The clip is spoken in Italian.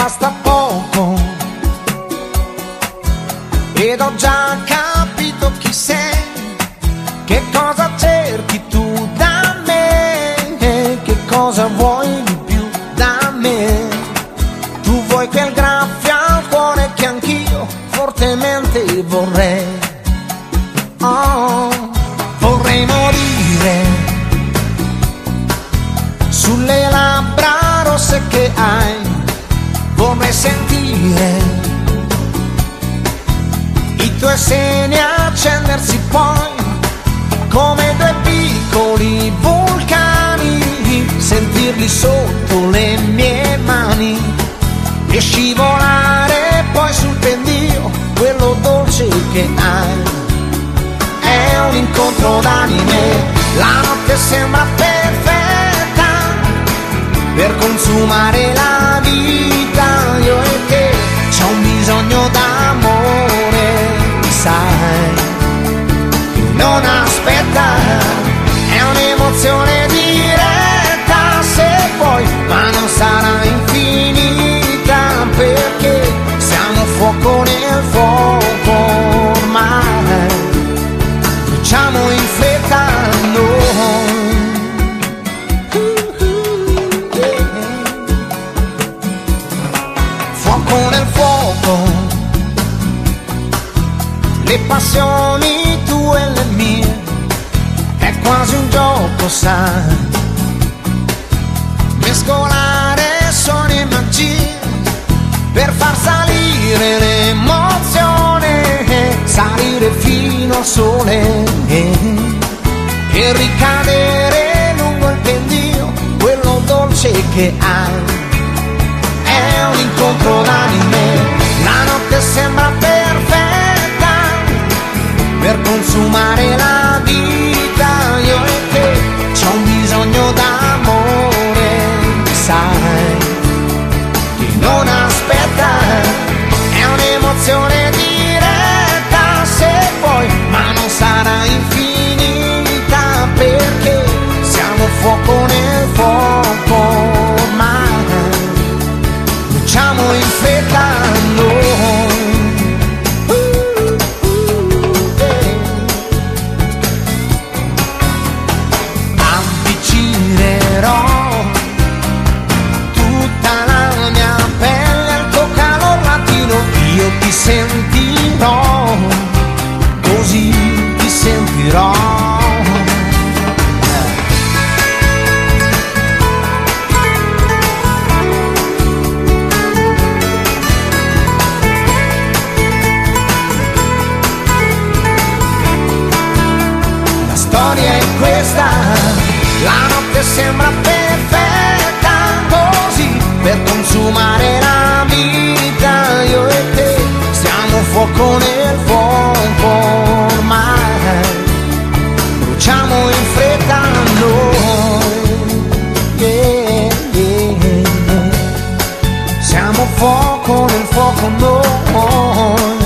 basta poco ed ho già capito chi sei, che cosa cerchi tu da me, che cosa vuoi di più da me. Tu vuoi quel graffio al cuore che anch'io fortemente vorrei. Oh, vorrei morire sulle labbra rosse che hai, vorrei sentire i tuoi seni accendersi poi come due piccoli vulcani, sentirli sotto le mie mani e scivolare poi sul pendio quello dolce che hai. È un incontro d'anime, la notte sembra perfetta per consumare la vita, io e te. C'ho un bisogno d'amore, sai, che non aspetta, è un'emozione diretta se vuoi, ma non sarà infinita, perché siamo fuoco nel fuoco ormai, bruciamo in fretta noi. Fuoco nel fuoco, le passioni tue e le mie, è quasi un gioco, sai, mescolare suoni e magie per far salire l'emozione, salire fino al sole e ricadere lungo il pendio, quello dolce che hai. È un incontro d'anime, la notte sembra perfetta per consumare la vita, io e te. C'ho un bisogno d'amore, sai, che non aspetta, è un'emozione diretta se vuoi, ma non sarà infinita, perché siamo fuoco nel fuoco ormai, bruciamo in fretta noi. Avvicinerò tutta la mia pelle al tuo calor latino, io ti sentirò, così ti sentirò. La storia è questa, la notte sembra perfetta così per consumare la vita, io e te. Siamo fuoco nel fuoco ormai, bruciamo in fretta noi, yeah, yeah. Siamo fuoco nel fuoco noi.